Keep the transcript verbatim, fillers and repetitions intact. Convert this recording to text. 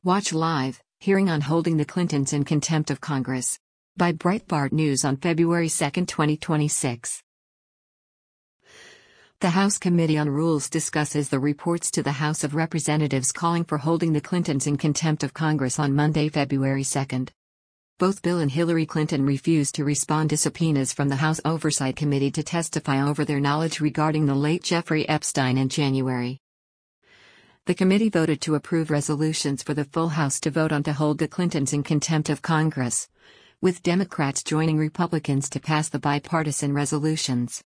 Watch live, hearing on holding the Clintons in contempt of Congress. By Breitbart News on February second, twenty twenty-six. The House Committee on Rules discusses the reports to the House of Representatives calling for holding the Clintons in contempt of Congress on Monday, February second. Both Bill and Hillary Clinton refused to respond to subpoenas from the House Oversight Committee to testify over their knowledge regarding the late Jeffrey Epstein in January. The committee voted to approve resolutions for the full House to vote on to hold the Clintons in contempt of Congress, with Democrats joining Republicans to pass the bipartisan resolutions.